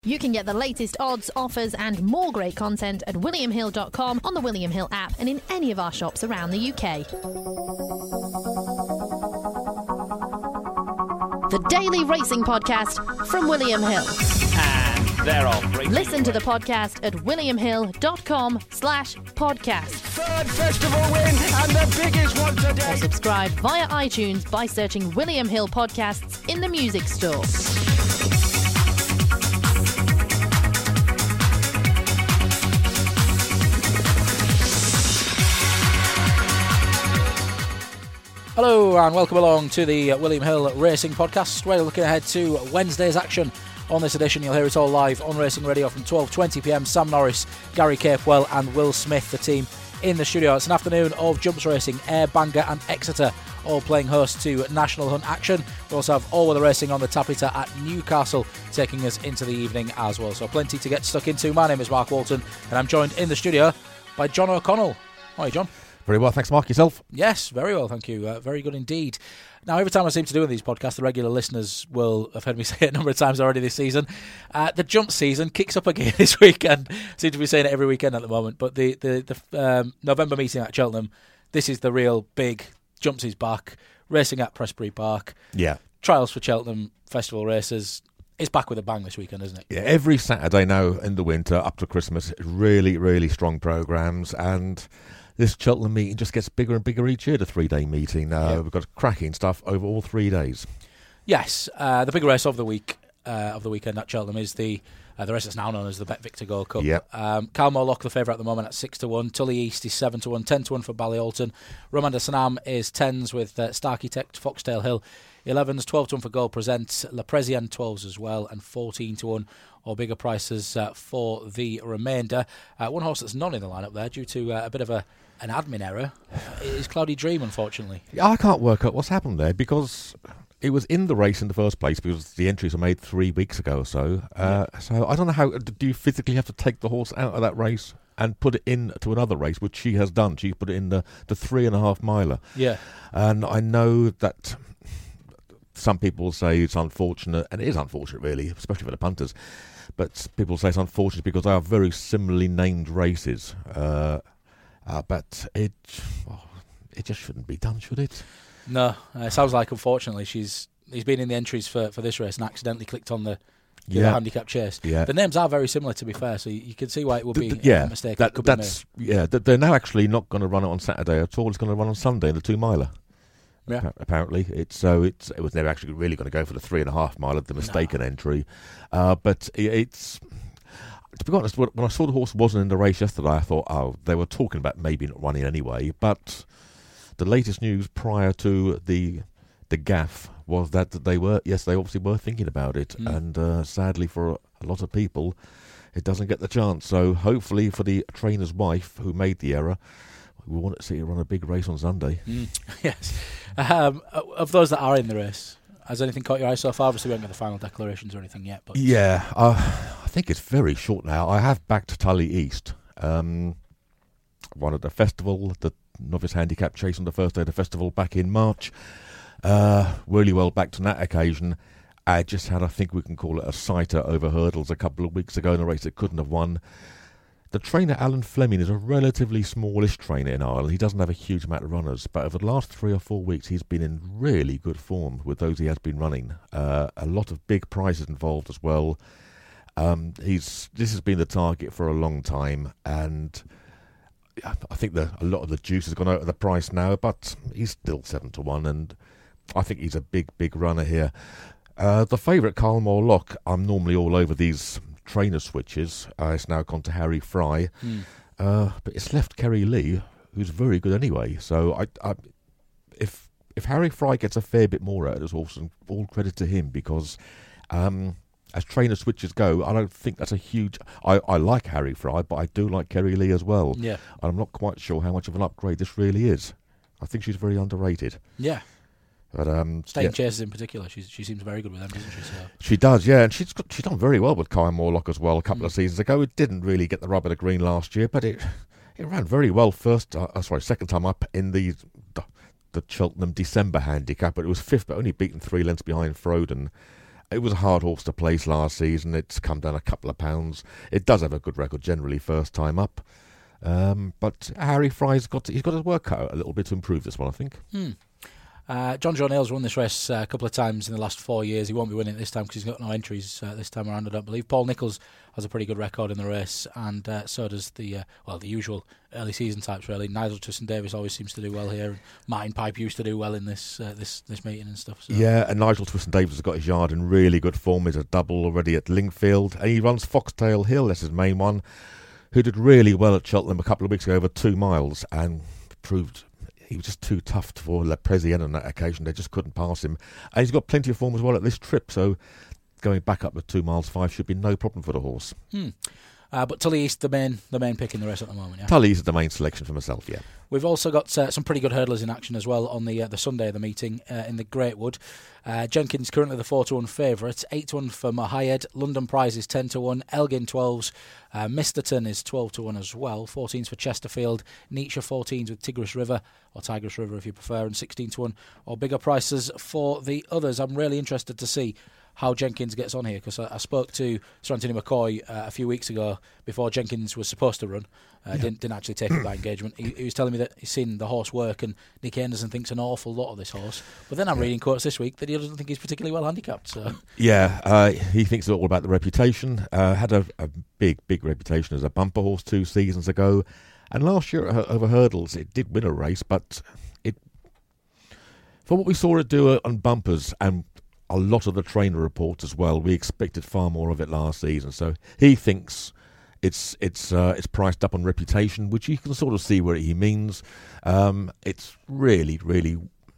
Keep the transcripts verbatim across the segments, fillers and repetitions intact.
You can get the latest odds, offers and more great content at william hill dot com, on the William Hill app and in any of our shops around the U K. The Daily Racing Podcast from William Hill. And they're off. Listen to the podcast at william hill dot com slash podcast. Third festival win and the biggest one today. Or subscribe via iTunes by searching William Hill Podcasts in the music store. Hello and welcome along to the William Hill Racing Podcast. We're looking ahead to Wednesday's action. On this edition, you'll hear it all live on Racing Radio from twelve twenty p m. Sam Norris, Gary Capewell and Will Smith, the team in the studio. It's an afternoon of jumps racing. Ayr, Bangor and Exeter all playing host to National Hunt action. We also have all weather racing on the Tapita at Newcastle, taking us into the evening as well. So plenty to get stuck into. My name is Mark Walton and I'm joined in the studio by John O'Connell. Hi, John. Very well, thanks, Mark. Yourself? Yes, very well, thank you. Uh, very good indeed. Now, every time I seem to do these podcasts, the regular listeners will have heard me say it a number of times already this season. Uh, the jump season kicks up again this weekend. I seem to be saying it every weekend at the moment. But the the, the um, November meeting at Cheltenham, this is the real big jumps is back. Racing at Prestbury Park. Yeah. Trials for Cheltenham Festival races. It's back with a bang this weekend, isn't it? Yeah, every Saturday now in the winter up to Christmas, really, really strong programmes. And this Cheltenham meeting just gets bigger and bigger each year, the three-day meeting. Uh, yeah. We've got cracking stuff over all three days. Yes, uh, the big race of the week, uh, of the weekend at Cheltenham is the uh, the race that's now known as the Bet Victor Gold Cup. Yep. Um, Calmore Lock, the favourite at the moment, at six to one. Tully East is seven to one, ten to one for Ballyalton. Roman de Sanam is tens with uh, Starkitect, Foxdale Hill. elevens, twelve to one for Gold Present. La Presienne twelves as well, and fourteen to one or bigger prices uh, for the remainder. Uh, one horse that's not in the lineup there due to uh, a bit of a an admin error uh, is Cloudy Dream, unfortunately. I can't work out what's happened there because it was in the race in the first place because the entries were made three weeks ago or so. Uh, yeah. So I don't know how, do you physically have to take the horse out of that race and put it in to another race, which she has done. She put it in the, the three and a half miler. Yeah. And I know that some people say it's unfortunate, and it is unfortunate really, especially for the punters, but people say it's unfortunate because they are very similarly named races. Uh, uh, but it oh, it just shouldn't be done, should it? No, uh, it sounds like unfortunately she's he's been in the entries for, for this race and accidentally clicked on the, the yeah. handicap chase. Yeah. The names are very similar, to be fair, so you, you can see why it would be the, the, yeah, a mistake. That, could that's be yeah. They're now actually not going to run it on Saturday at all. It's going to run on Sunday in the two miler. Yeah. Apparently, it's so it's it was never actually really going to go for the three and a half mile of the mistaken no. entry, uh, but it, it's. To be honest, when I saw the horse wasn't in the race yesterday, I thought, oh, they were talking about maybe not running anyway. But the latest news prior to the the gaff was that they were, yes, they obviously were thinking about it. Mm. And uh, sadly for a, a lot of people, it doesn't get the chance. So hopefully for the trainer's wife who made the error, we want to see her run a big race on Sunday. Mm. Yes. Um, of those that are in the race, has anything caught your eye so far? Obviously, we haven't got the final declarations or anything yet. But yeah, uh, I think it's very short now. I have backed Tully East. Um, won at the festival, the novice handicap chase on the first day of the festival back in March. Uh, really well backed on that occasion. I just had, I think we can call it a sighter over hurdles a couple of weeks ago in a race that couldn't have won. The trainer, Alan Fleming, is a relatively smallish trainer in Ireland. He doesn't have a huge amount of runners, but over the last three or four weeks, he's been in really good form with those he has been running. Uh, a lot of big prizes involved as well. Um, he's this has been the target for a long time, and I think the, a lot of the juice has gone out of the price now, but he's still seven to one, and I think he's a big, big runner here. Uh, the favourite, Calmore Lock, I'm normally all over these trainer switches. Uh, it's now gone to Harry Fry, mm. uh, but it's left Kerry Lee, who's very good anyway. So I, I, if if Harry Fry gets a fair bit more out of this horse, all credit to him, because um, as trainer switches go, I don't think that's a huge. I, I like Harry Fry, but I do like Kerry Lee as well. Yeah, I'm not quite sure how much of an upgrade this really is. I think she's very underrated. Yeah. But um, Staying yeah. chases in particular, she's, she seems very good with them, doesn't she? So. She does, yeah, and she's got, she's done very well with Calmore Lock as well. A couple mm. of seasons ago, it didn't really get the rub of the green last year, but it it ran very well first. Uh, sorry, second time up in the, the the Cheltenham December handicap, but it was fifth, but only beaten three lengths behind Frodon. it was a hard horse to place last season. It's come down a couple of pounds. It does have a good record generally, first time up. Um, but Harry Fry's got to, he's got to work out a little bit to improve this one, I think. Hmm. Uh, John Joe Nail's won this race uh, a couple of times in the last four years. He won't be winning it this time because he's got no entries uh, this time around, I don't believe. Paul Nicholls has a pretty good record in the race, and uh, so does the uh, well the usual early season types, really. Nigel Twiston-Davies always seems to do well here, and Martin Pipe used to do well in this uh, this this meeting and stuff. So. Yeah, and Nigel Twiston-Davies has got his yard in really good form. He's a double already at Lingfield, and he runs Foxtail Hill, that's his main one, who did really well at Cheltenham a couple of weeks ago over two miles, and proved he was just too tough for Le Président on that occasion. They just couldn't pass him. And he's got plenty of form as well at this trip, so going back up to two miles five should be no problem for the horse. Hmm. Uh, but Tully East, the main the main pick in the race at the moment, yeah? Tully East is the main selection for myself, yeah. We've also got uh, some pretty good hurdlers in action as well on the uh, the Sunday of the meeting uh, in the Greatwood. Uh, Jenkins currently the four to one favourite, eight to one for Mohayed, London Prize is ten to one, Elgin twelves, uh, Misterton is twelve to one as well, fourteens for Chesterfield, Nietzsche fourteens with Tigris River, or Tigris River if you prefer, and sixteen to one or bigger prices for the others. I'm really interested to see how Jenkins gets on here, because I, I spoke to Sir Anthony McCoy uh, a few weeks ago before Jenkins was supposed to run. Uh, yeah. didn't, didn't actually take up that engagement. He, he was telling me that he's seen the horse work, and Nick Anderson thinks an awful lot of this horse. But then I'm yeah. reading quotes this week that he doesn't think he's particularly well handicapped. So. Yeah, uh, he thinks all about the reputation. Uh, had a, a big, big reputation as a bumper horse two seasons ago. And last year over hurdles, it did win a race, but it, for what we saw it do on bumpers and a lot of the trainer reports as well, we expected far more of it last season. So he thinks it's it's uh, it's priced up on reputation, which you can sort of see what he means. Um, it's really, really...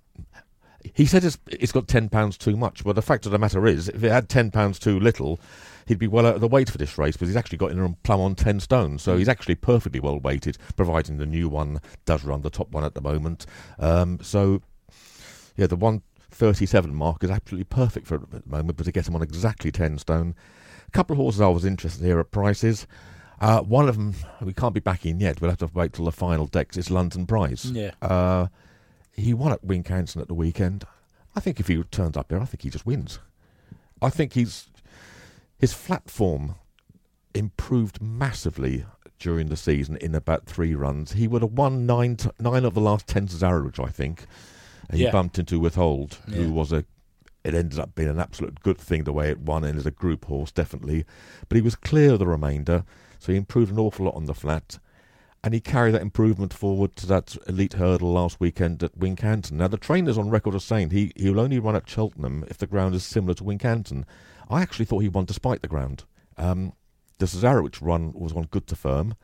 He said it's, it's got ten pounds too much, but the fact of the matter is, if it had ten pounds too little, he'd be well out of the weight for this race, because he's actually got in a plumb on ten stone, so he's actually perfectly well weighted, providing the new one does run the top one at the moment. Um, so, yeah, the one thirty-seven mark is absolutely perfect for him at the moment, but to get him on exactly ten stone. A couple of horses I was interested here at prices. Uh, one of them, we can't be back in yet, we'll have to wait till the final decks. It's London Prize. Yeah. Uh, he won at Wincanton at the weekend. I think if he turns up here, I think he just wins. I think he's his flat form improved massively during the season in about three runs. He would have won nine, t- nine of the last ten to Zarrowage, I think. And he yeah. bumped into Withhold, yeah. who was a... It ended up being an absolute good thing the way it won, and as a group horse, definitely. But he was clear of the remainder, so he improved an awful lot on the flat. And he carried that improvement forward to that elite hurdle last weekend at Wincanton. Now, the trainer's on record as saying he, he'll only run at Cheltenham if the ground is similar to Wincanton. I actually thought he won despite the ground. Um, the Zarrowich run was on good to firm.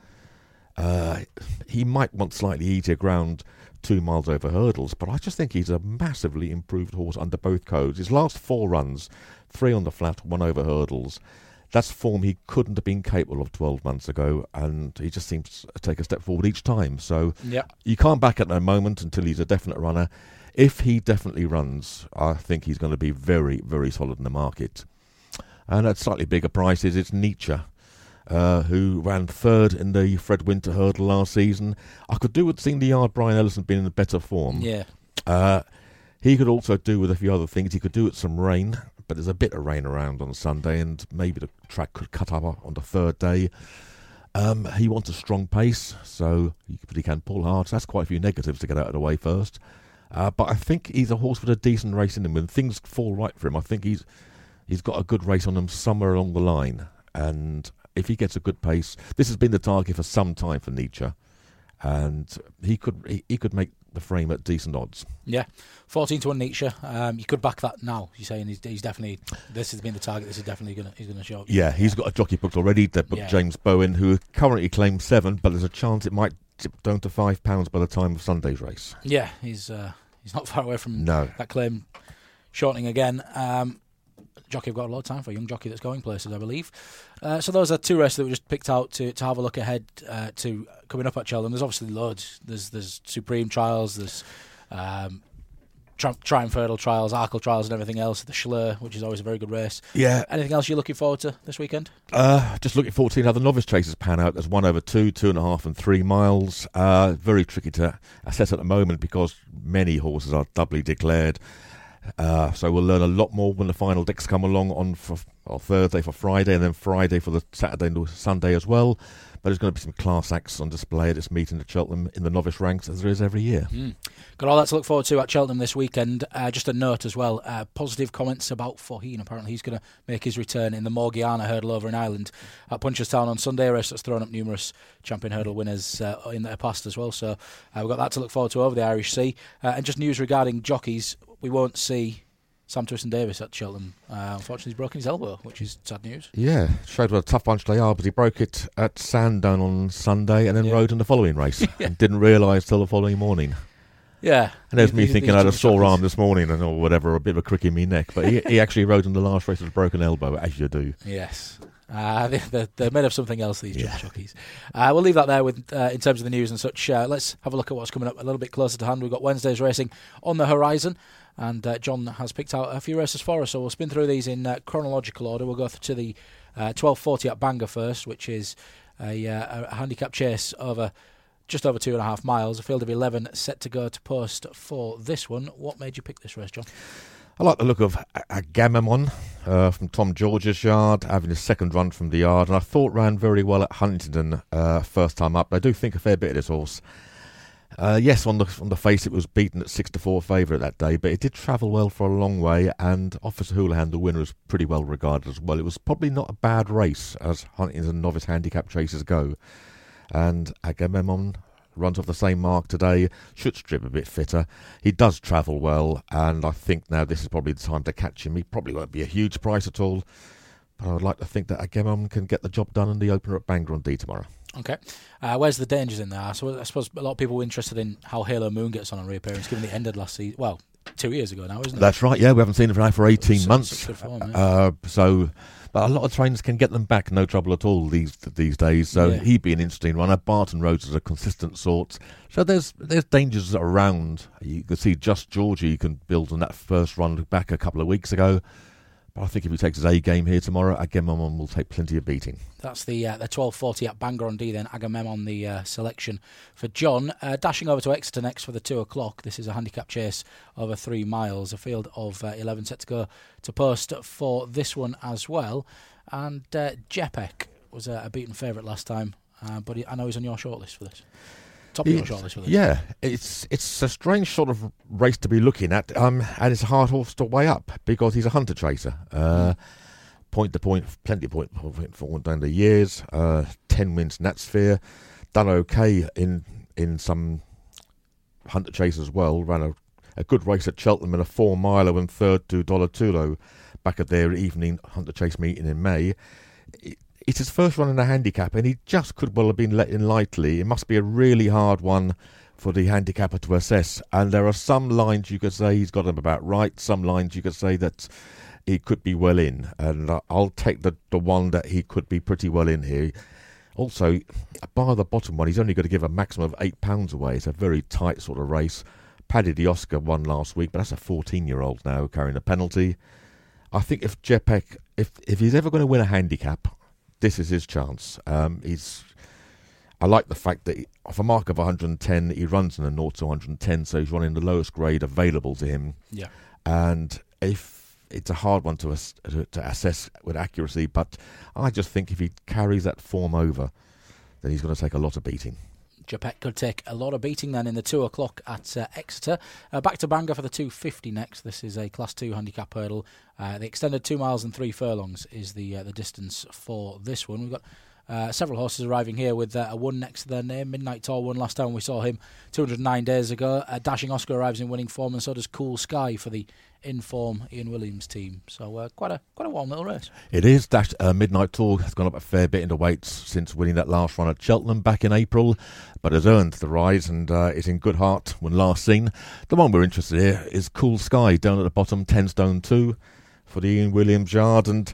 Uh, he might want slightly easier ground two miles over hurdles, but I just think he's a massively improved horse under both codes. His last four runs, three on the flat, one over hurdles, that's form he couldn't have been capable of twelve months ago, and he just seems to take a step forward each time. So yep. you can't back at the moment until he's a definite runner. If he definitely runs, I think he's going to be very, very solid in the market. And at slightly bigger prices, it's Nietzsche, Uh, who ran third in the Fred Winter hurdle last season. I could do with seeing the yard Brian Ellison being in a better form. Yeah. Uh, he could also do with a few other things. He could do with some rain, but there's a bit of rain around on Sunday, and maybe the track could cut up on the third day. Um, he wants a strong pace, so he, but he can pull hard. So that's quite a few negatives to get out of the way first. Uh, but I think he's a horse with a decent race in him. When things fall right for him, I think he's he's got a good race on him somewhere along the line. And if he gets a good pace, this has been the target for some time for Nietzsche, and he could he, he could make the frame at decent odds. Yeah, fourteen to one Nietzsche. Um, you could back that now. You're saying he's, he's definitely this has been the target. This is definitely gonna he's gonna show up. Yeah, he's yeah. got a jockey booked already. They booked yeah. James Bowen, who currently claims seven, but there's a chance it might dip down to five pounds by the time of Sunday's race. Yeah, he's uh, he's not far away from no. that claim shortening again. Um, Jockey have got a lot of time for a young jockey that's going places, I believe. Uh, so those are two races that we just picked out to, to have a look ahead uh, to coming up at Cheltenham. There's obviously loads. There's there's Supreme Trials, there's um, tri- Triumph Hurdle Trials, Arkle Trials and everything else. The Schleur, which is always a very good race. Yeah. Anything else you're looking forward to this weekend? Uh, just looking forward to seeing how the novice chases pan out. There's one over two, two and a half and three miles. Uh, very tricky to assess at the moment because many horses are doubly declared. Uh, so we'll learn a lot more when the final decks come along on for, well, Thursday for Friday, and then Friday for the Saturday and Sunday as well. But there's going to be some class acts on display at this meeting at Cheltenham in the novice ranks, as there is every year. Mm. Got all that to look forward to at Cheltenham this weekend. Uh, just a note as well, uh, positive comments about Faugheen. Apparently he's going to make his return in the Morgiana hurdle over in Ireland at Punchestown on Sunday, a race that's thrown up numerous champion hurdle winners uh, in the past as well. So uh, we've got that to look forward to over the Irish Sea. Uh, and just news regarding jockeys, we won't see Sam Twiston-Davies at Cheltenham. Uh, unfortunately, he's broken his elbow, which is sad news. Yeah, showed what a tough bunch they are, but he broke it at Sandown on Sunday and then yeah. rode in the following race yeah. and didn't realise till the following morning. Yeah. And there's me thinking I had a sore arm this morning and or whatever, a bit of a crick in my neck. But he, he actually rode in the last race with a broken elbow, as you do. Yes. Uh, they're, they're made of something else, these yeah. jockeys. Uh, we'll leave that there with uh, in terms of the news and such. Uh, let's have a look at what's coming up a little bit closer to hand. We've got Wednesday's racing on the horizon, and uh, John has picked out a few races for us, so we'll spin through these in uh, chronological order. We'll go to the uh, twelve forty at Bangor first, which is a, uh, a handicap chase over just over two and a half miles. A field of eleven set to go to post for this one. What made you pick this race, John? I like the look of Agamemnon uh, from Tom George's yard, having his second run from the yard, and I thought ran very well at Huntingdon uh, first time up. I do think a fair bit of this horse. Uh, yes, on the on the face it was beaten at six to four favourite that day, but it did travel well for a long way, and Officer Houlihan, the winner, is pretty well regarded as well. It was probably not a bad race as Huntingdon novice handicap chases go, and Agamemnon runs off the same mark today, should strip a bit fitter. He does travel well, and I think now this is probably the time to catch him. He probably won't be a huge price at all, but I would like to think that Agamemnon can get the job done in the opener at Bangor on D tomorrow. Okay. Uh, where's the dangers in there? So I suppose a lot of people were interested in how Halo Moon gets on on reappearance, given it ended last season. Well, two years ago now, isn't it? That's right, yeah. We haven't seen him now for eighteen such, months. Such form, yeah. uh, so... But a lot of trainers can get them back, no trouble at all these these days. So yeah. he'd be an interesting runner. Barton Rhodes is a consistent sort. So there's there's dangers around. You can see Just Georgie can build on that first run back a couple of weeks ago. But I think if he takes his A game here tomorrow, Agamemnon will take plenty of beating. That's the uh, the twelve forty at Bangor on D then. Agamemnon the uh, selection for John. Uh, dashing over to Exeter next for the two o'clock. This is a handicap chase over three miles. A field of uh, eleven set to go to post for this one as well. And uh, Jepek was a, a beaten favourite last time, uh, but he, I know he's on your shortlist for this. Top of your shortlist for this. Yeah, it's it's a strange sort of race to be looking at, um, and it's a hard horse to weigh up because he's a hunter chaser. Uh, mm. Point to point, plenty of point for down the years. Uh, ten wins in that sphere. Done okay in in some hunter chase as well. Ran a, a good race at Cheltenham in a four miler and third to Dollar Tulo back at their evening hunter chase meeting in May. It, It's his first run in a handicap, and he just could well have been let in lightly. It must be a really hard one for the handicapper to assess. And there are some lines you could say he's got them about right, some lines you could say that he could be well in. And I'll take the, the one that he could be pretty well in here. Also, bar the bottom one, he's only going to give a maximum of eight pounds away. It's a very tight sort of race. Paddy the Oscar won last week, but that's a fourteen-year-old now carrying a penalty. I think if Jepek, if if he's ever going to win a handicap, this is his chance. Um, he's. I like the fact that he, off a mark of one hundred ten, he runs in a zero to one hundred ten, so he's running the lowest grade available to him. Yeah. And if it's a hard one to, ass, to, to assess with accuracy, but I just think if he carries that form over, then he's going to take a lot of beating. Jepek could take a lot of beating then in the two o'clock at uh, Exeter. Uh, back to Bangor for the two fifty next. This is a Class two handicap hurdle. Uh, the extended two miles and three furlongs is the uh, the distance for this one. We've got uh, several horses arriving here with uh, a one next to their name. Midnight Tour won last time we saw him two hundred nine days ago. Uh, Dashing Oscar arrives in winning form, and so does Cool Sky for the in-form Ian Williams team. So uh, quite a quite a warm little race. It is. Dash, uh, Midnight Tour has gone up a fair bit in the weights since winning that last run at Cheltenham back in April, but has earned the rise and uh, is in good heart when last seen. The one we're interested in here is Cool Sky, down at the bottom, ten stone two for the Ian Williams yard. And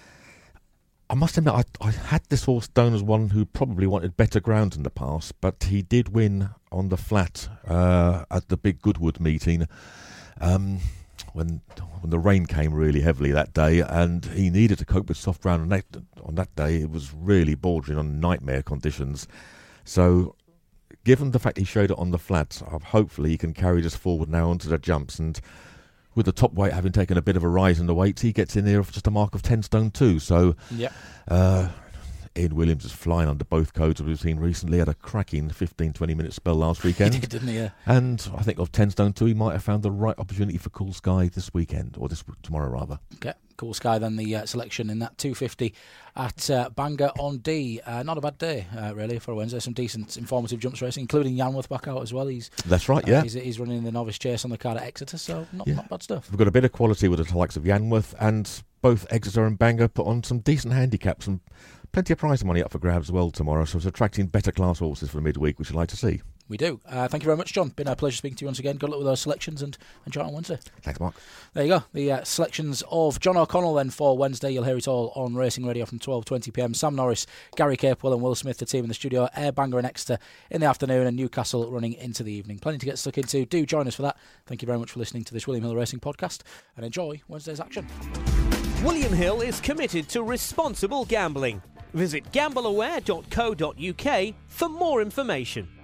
I must admit, I, I had this horse down as one who probably wanted better ground in the past, but he did win on the flat uh, at the big Goodwood meeting. Um... When when the rain came really heavily that day, and he needed to cope with soft ground on that, on that day, it was really bordering on nightmare conditions. So, given the fact he showed it on the flats, uh, hopefully he can carry this forward now onto the jumps. And with the top weight having taken a bit of a rise in the weights, he gets in there for just a mark of ten stone two. So, yeah. Uh, Ian Williams is flying under both codes as we've seen recently. Had a cracking fifteen, twenty minute spell last weekend. He did, didn't he? Yeah. And I think of ten stone two, he might have found the right opportunity for Cool Sky this weekend, or this tomorrow rather. Okay, Cool Sky then the uh, selection in that two fifty at uh, Bangor on D. Uh, not a bad day, uh, really, for a Wednesday. Some decent informative jumps racing, including Yanworth back out as well. He's That's right, uh, yeah. He's, he's running the novice chase on the card at Exeter, so not, Yeah. not bad stuff. We've got a bit of quality with the likes of Yanworth, and both Exeter and Bangor put on some decent handicaps and plenty of prize money up for grabs as well tomorrow, so it's attracting better class horses for the midweek, which you'd like to see. We do. Uh, thank you very much, John. Been a pleasure speaking to you once again. Good luck with those selections and enjoy it on Wednesday. Thanks, Mark. There you go. The uh, selections of John O'Connell then for Wednesday. You'll hear it all on Racing Radio from twelve twenty p m. Sam Norris, Gary Capewell and Will Smith, the team in the studio. Air Bangor and Exeter in the afternoon and Newcastle running into the evening. Plenty to get stuck into. Do join us for that. Thank you very much for listening to this William Hill Racing podcast and enjoy Wednesday's action. William Hill is committed to responsible gambling. Visit gamble aware dot co dot u k for more information.